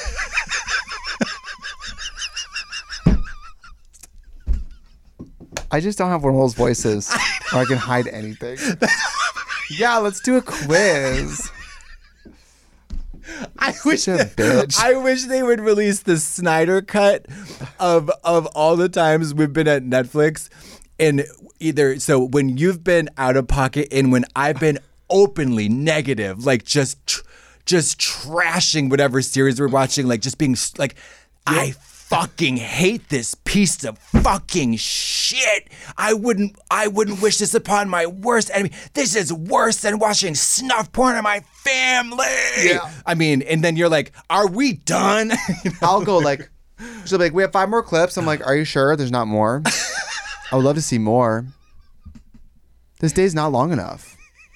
I just don't have one of those voices where I can hide anything. Yeah, let's do a quiz. I wish Such a bitch. I wish they would release the Snyder cut of all the times we've been at Netflix, and either so when you've been out of pocket and when I've been openly negative, like just trashing whatever series we're watching, like just being like, I fucking hate this piece of fucking shit. I wouldn't wish this upon my worst enemy. This is worse than watching snuff porn on my family. Yeah. I mean, and then you're like, are we done? I'll go like, she'll be like, we have 5 more clips. I'm like, are you sure there's not more? I would love to see more. This day's not long enough.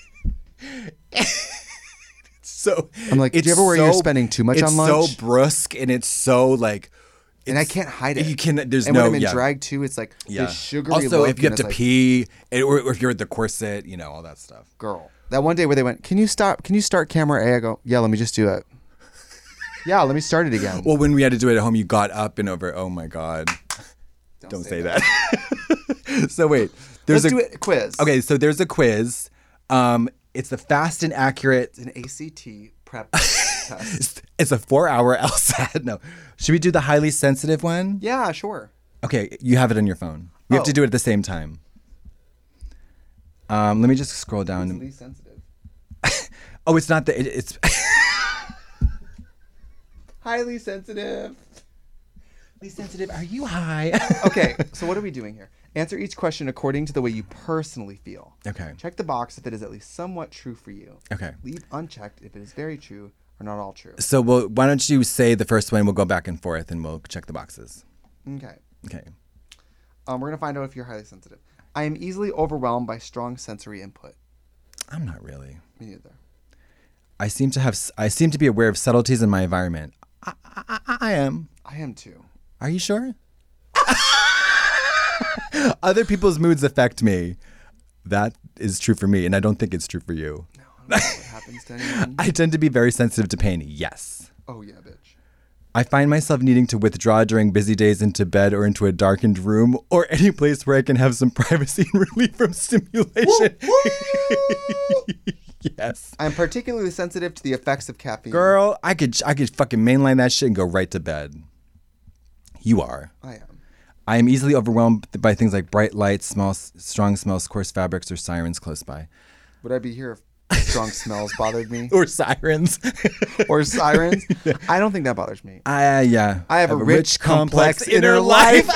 So I'm like, do you ever worry you're spending too much on lunch? It's so brusque and it's so like, And I can't hide it. You can. There's and no. when I'm in yeah. drag too, it's like Yeah. this sugary Also, look if you have and to it's like, pee, or if you're at the corset, all that stuff. girl. That one day where they went, can you stop? Can you start camera A? I go, yeah, let me just do it. Yeah, let me start it again. Well, when we had to do it at home, you got up and over. Oh my god! Don't say that. So wait, Let's do it. Quiz. Okay, so there's a quiz. It's the fast and accurate. It's an ACT prep test. It's a 4-hour LSAT. No, should we do the highly sensitive one? Yeah, sure. Okay, you have it on your phone. We have to do it at the same time. Let me just scroll down. Easily sensitive. Oh, it's not the. It's. Highly sensitive. Highly sensitive. Are you high? Okay, so what are we doing here? Answer each question according to the way you personally feel. Okay. Check the box if it is at least somewhat true for you. Okay. Leave unchecked if it is very true or not all true. So why don't you say the first one? We'll go back and forth, and we'll check the boxes. Okay. Okay. We're gonna find out if you're highly sensitive. I am easily overwhelmed by strong sensory input. I'm not really. Me neither. I seem to be aware of subtleties in my environment. I am. I am too. Are you sure? Other people's moods affect me. That is true for me, and I don't think it's true for you. No, I don't know what happens to anyone. I tend to be very sensitive to pain. Yes. Oh yeah, bitch. I find myself needing to withdraw during busy days into bed or into a darkened room or any place where I can have some privacy and relief from stimulation. Yes. I'm particularly sensitive to the effects of caffeine. Girl, I could fucking mainline that shit and go right to bed. You are. I am. I am easily overwhelmed by things like bright lights, strong smells, coarse fabrics, or sirens close by. Would I be here if strong smells bothered me? Or sirens. Or sirens? I don't think that bothers me. Yeah. I have a rich, complex inner life.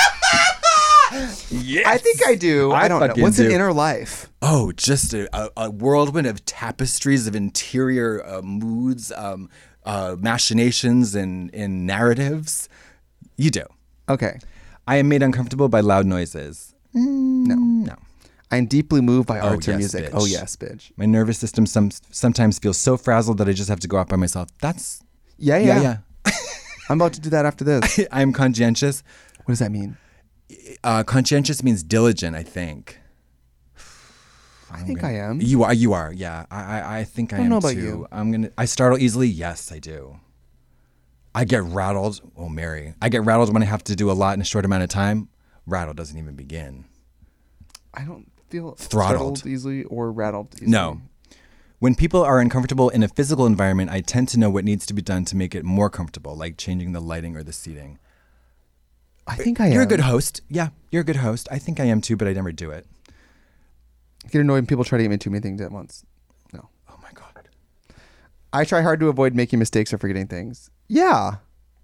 Yes. I think I do. I don't know. fucking What's an do. inner life? Oh, just a whirlwind of tapestries of interior moods, machinations, and narratives. You do. Okay. I am made uncomfortable by loud noises. No. I'm deeply moved by arts or yes, music. bitch. Oh, yes, bitch. My nervous system sometimes feels so frazzled that I just have to go out by myself. That's Yeah. I'm about to do that after this. I'm conscientious. What does that mean? Conscientious means diligent, I think. I think I am. You are. Yeah. I think I don't am know about too. you. I startle easily. Yes, I do. I get rattled. Oh, Mary. I get rattled when I have to do a lot in a short amount of time. Rattle doesn't even begin. I don't feel Throttled. startled easily or rattled easily. No. When people are uncomfortable in a physical environment, I tend to know what needs to be done to make it more comfortable, like changing the lighting or the seating. I think I am. You're a good host. Yeah, you're a good host. I think I am too, but I never do it. I get annoyed when people try to get me too many things at once. No. Oh my God. I try hard to avoid making mistakes or forgetting things. Yeah.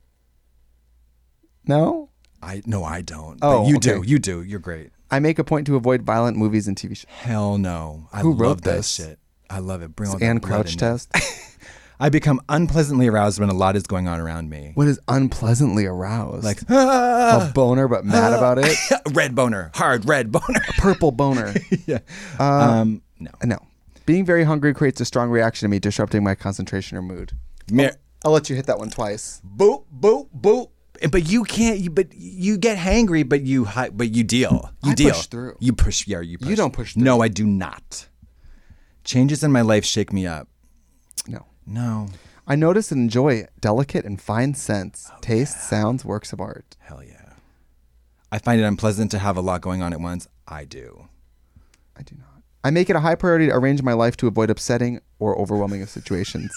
No? No, I don't. Oh, But you okay. do. You do. You're great. I make a point to avoid violent movies and TV shows. Hell no. I Who love wrote that this? shit. I love it. Bring all Anne that blood Crouch in test. I become unpleasantly aroused when a lot is going on around me. What is unpleasantly aroused? Like, a boner but mad about it? red boner. Hard red boner. Purple boner. Yeah. No. No. Being very hungry creates a strong reaction to me, disrupting my concentration or mood. I'll let you hit that one twice. Boop, boop, boop. But you can't. But you get hangry. But you deal. You I deal. push through. You push. Yeah, you push. You don't push through. No, I do not. Changes in my life shake me up. No. No. I notice and enjoy delicate and fine scents, taste, sounds, works of art. Hell yeah. I find it unpleasant to have a lot going on at once. I do. I do not. I make it a high priority to arrange my life to avoid upsetting or overwhelming situations.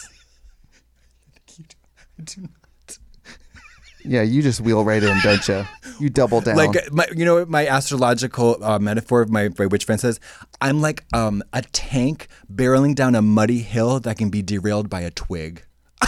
I do not. Yeah, you just wheel right in, don't you? You double down. Like my astrological metaphor of my witch friend says, I'm like a tank barreling down a muddy hill that can be derailed by a twig.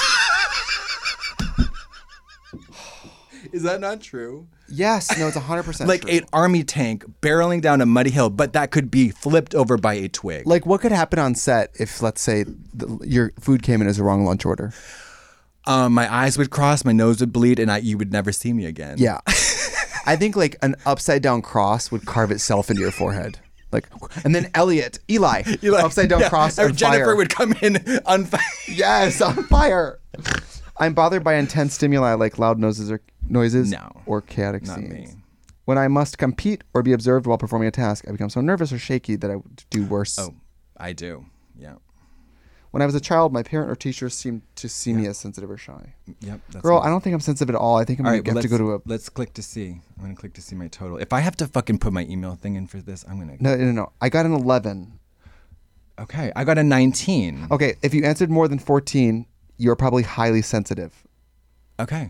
Is that not true? Yes, no, it's 100% Like true. an army tank barreling down a muddy hill, but that could be flipped over by a twig. Like, what could happen on set if, let's say, your food came in as a wrong lunch order? My eyes would cross, my nose would bleed, and you would never see me again. Yeah. I think, like, an upside-down cross would carve itself into your forehead. Like, and then Eli, upside-down cross or on Jennifer fire. would come in on fire. Yes, on fire. I'm bothered by intense stimuli like loud noises No, or chaotic not scenes. me. When I must compete or be observed while performing a task, I become so nervous or shaky that I do worse. Oh, I do. Yeah. When I was a child, my parent or teacher seemed to see me as sensitive or shy. Yep. That's Girl, me. I don't think I'm sensitive at all. I think I'm All going right, to have to go to a... Let's click to see. I'm going to click to see my total. If I have to fucking put my email thing in for this, I'm going to... No. I got an 11. Okay. I got a 19. Okay, if you answered more than 14, you're probably highly sensitive. Okay.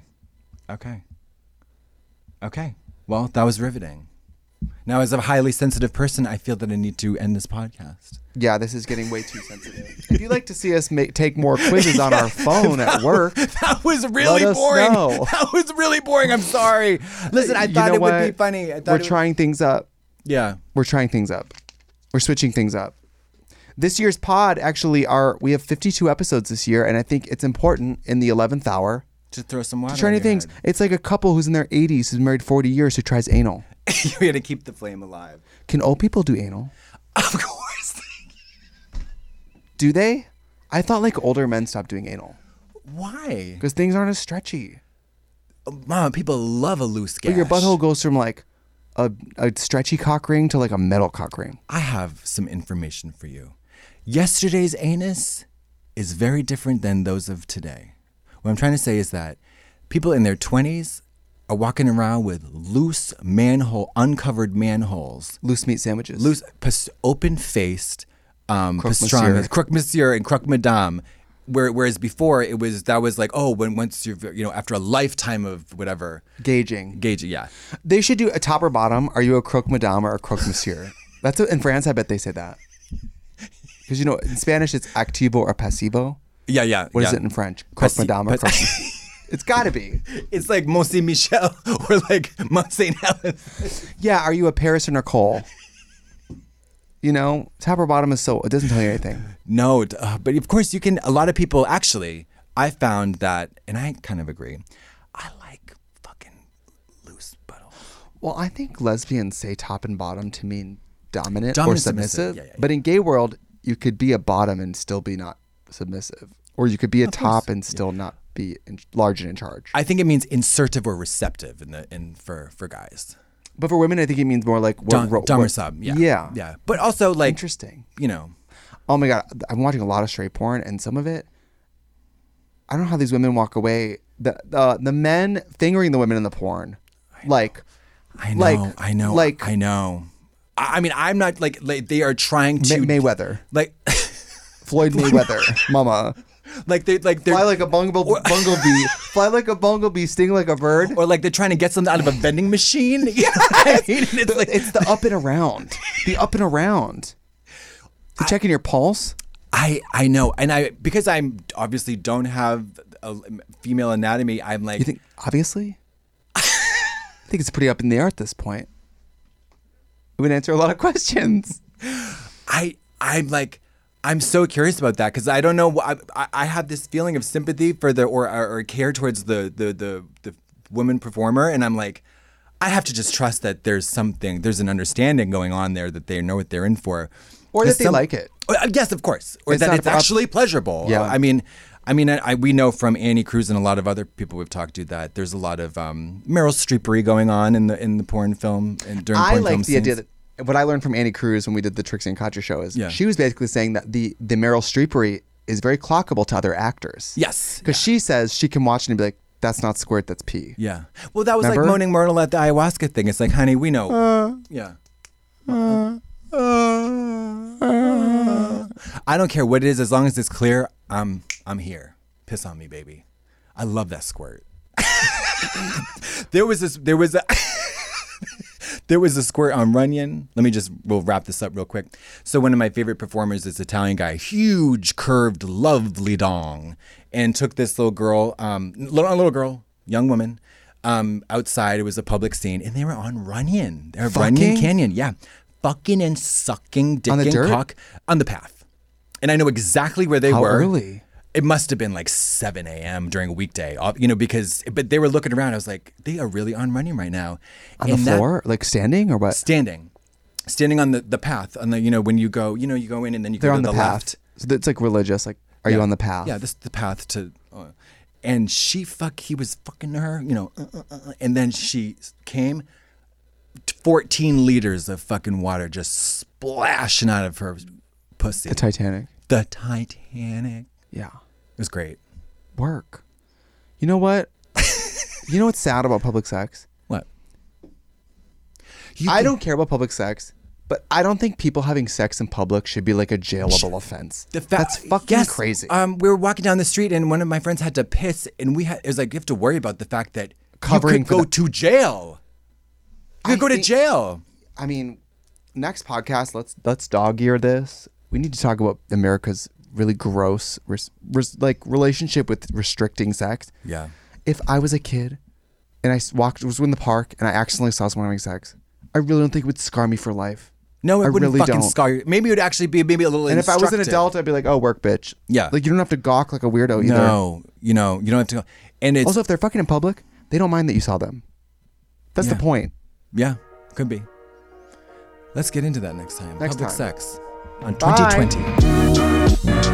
Well, that was riveting. Now, as a highly sensitive person, I feel that I need to end this podcast. Yeah, this is getting way too sensitive. If you'd like to see us take more quizzes on our phone at work, That was really Let us boring. know. That was really boring. I'm sorry. Listen, I You thought know it would be what? funny. I thought we're trying things up. Yeah. We're trying things up. We're switching things up. This year's pod, actually, we have 52 episodes this year, and I think it's important in the 11th hour To throw some water to try on new your things. head. It's like a couple who's in their 80s who's married 40 years who tries anal. You're gonna keep the flame alive. Can old people do anal? Of course. Do they? I thought like older men stopped doing anal Why? because things aren't as stretchy. Mom, people love a loose gash. But your butthole goes from like a stretchy cock ring to like a metal cock ring. I have some information for you. Yesterday's anus is very different than those of today. What I'm trying to say is that people in their 20s are walking around with loose manhole, uncovered manholes, Loose meat sandwiches. loose, open-faced Croque-monsieur. pastrami, croque monsieur and croque madame. Whereas before that was like, oh, once you've, after a lifetime of whatever Gauging. yeah. They should do a top or bottom. Are you a croque madame or a croque monsieur? That's in France. I bet they say that. Because in Spanish it's activo or pasivo. Yeah. What is it in French? Croque madame or croque monsieur? It's got to be. It's like Mont Saint Michel or like Mont Saint Helens. Yeah. Are you a Paris or Nicole? Top or bottom is it doesn't tell you anything. No, but of course you can. A lot of people actually, I found that, and I kind of agree. I like fucking loose butthole. Well, I think lesbians say top and bottom to mean dominant or Dominant, submissive. submissive. Yeah. But in gay world, you could be a bottom and still be not submissive, or you could be a top and still not be large and in charge. I think it means insertive or receptive for guys. But for women, I think it means more like Dom or sub. Yeah. Yeah. But also like Interesting. Oh my God, I'm watching a lot of straight porn, and some of it, I don't know how these women walk away. The men fingering the women in the porn, I know. I mean, I'm not like they are trying to Mayweather, like Floyd Mayweather, mama. they're Fly like a bumblebee. Fly like a bumblebee, sting like a bird. or like they're trying to get something out of a vending machine. You know what I mean? And it's like It's the up and around. The up and around. The checking your pulse. I know, and because I obviously don't have a female anatomy, I'm like, You think, obviously? I think it's pretty up in the air at this point. It would answer a lot of questions. I'm so curious about that because I don't know. I have this feeling of sympathy for or care towards the woman performer, and I'm like, I have to just trust that there's an understanding going on there, that they know what they're in for, Or that they like it. Yes, of course, or It's that not it's up- actually pleasurable. Yeah. I mean, we know from Annie Cruz and a lot of other people we've talked to that there's a lot of Meryl Streepery going on in the porn film and during I porn like film the idea scenes. that what I learned from Annie Cruz when we did the Trixie and Katja show is Yeah. she was basically saying that the Meryl Streepery is very clockable to other actors. Yes, Because she says she can watch it and be like, that's not squirt, that's pee. yeah. Well, that was Remember? like Moaning Myrtle at the ayahuasca thing. It's like, honey, we know. Yeah. I don't care what it is, as long as it's clear. I'm here. Piss on me, baby. I love that squirt. There was a squirt on Runyon. We'll wrap this up real quick. So one of my favorite performers is Italian guy, huge, curved, lovely dong, and took this little girl, young woman, outside. It was a public scene, and they were on Runyon. They were Runyon Fucking? Canyon, yeah, fucking and sucking dick On the and dirt? cock on the path, and I know exactly where they How were. early? It must have been like 7 a.m. during a weekday, but they were looking around. I was like, they are really on Runyon right now. On the floor? Like standing or what? Standing on the path. On the, when you go, you go in and then you They're go on to the the path. left. So it's like religious. Like, are you on the path? Yeah, this is the path to, and he was fucking her, and then she came, 14 liters of fucking water just splashing out of her pussy. The Titanic. The Titanic. Yeah. It was great. Work. You know what? You know what's sad about public sex? What? I don't care about public sex, but I don't think people having sex in public should be like a jailable offense. That's fucking crazy. We were walking down the street and one of my friends had to piss, and it was like, you have to worry about the fact that Covering you for could go to jail. You could go to jail. I mean, next podcast, let's dog ear this. We need to talk about America's really gross relationship with restricting sex. Yeah. If I was a kid and I was in the park and I accidentally saw someone having sex, I really don't think it would scar me for life. No, it I wouldn't really fucking don't. scar you. Maybe it would actually be a little And if I was an instructive. adult, I'd be like, oh, work, bitch. Yeah. Like, you don't have to gawk like a weirdo either. No, you don't have to go. And it's Also, if they're fucking in public, they don't mind that you saw them. That's the Yeah. point. yeah. Could be. Let's get into that next time. Next Public time. sex on Bye. 2020.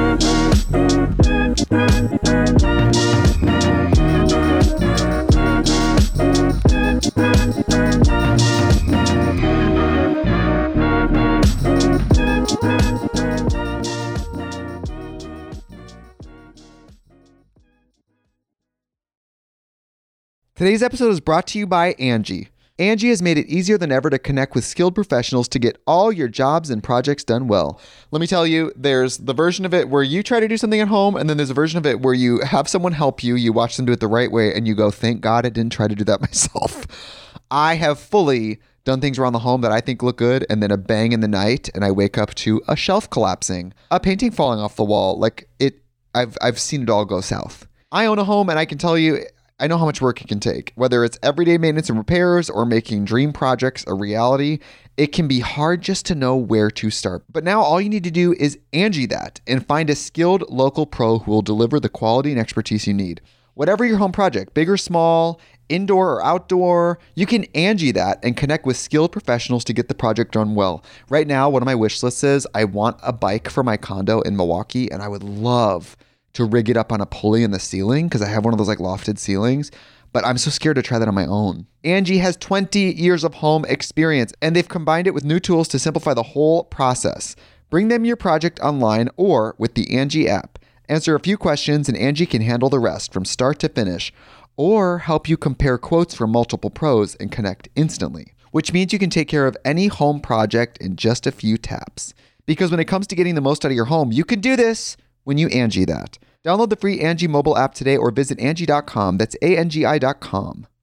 Today's episode is brought to you by Angie. Angie has made it easier than ever to connect with skilled professionals to get all your jobs and projects done well. Let me tell you, there's the version of it where you try to do something at home, and then there's a version of it where you have someone help you, you watch them do it the right way, and you go, thank God I didn't try to do that myself. I have fully done things around the home that I think look good, and then a bang in the night, and I wake up to a shelf collapsing, a painting falling off the wall. I've seen it all go south. I own a home, and I can tell you, I know how much work it can take. Whether it's everyday maintenance and repairs or making dream projects a reality, it can be hard just to know where to start. But now all you need to do is Angie that and find a skilled local pro who will deliver the quality and expertise you need. Whatever your home project, big or small, indoor or outdoor, you can Angie that and connect with skilled professionals to get the project done well. Right now, one of my wish lists is I want a bike for my condo in Milwaukee, and I would love to rig it up on a pulley in the ceiling because I have one of those like lofted ceilings, but I'm so scared to try that on my own. Angie has 20 years of home experience, and they've combined it with new tools to simplify the whole process. Bring them your project online or with the Angie app. Answer a few questions and Angie can handle the rest from start to finish, or help you compare quotes from multiple pros and connect instantly, which means you can take care of any home project in just a few taps. Because when it comes to getting the most out of your home, you can do this when you Angie that. Download the free Angie mobile app today or visit Angie.com. That's ANGI.com.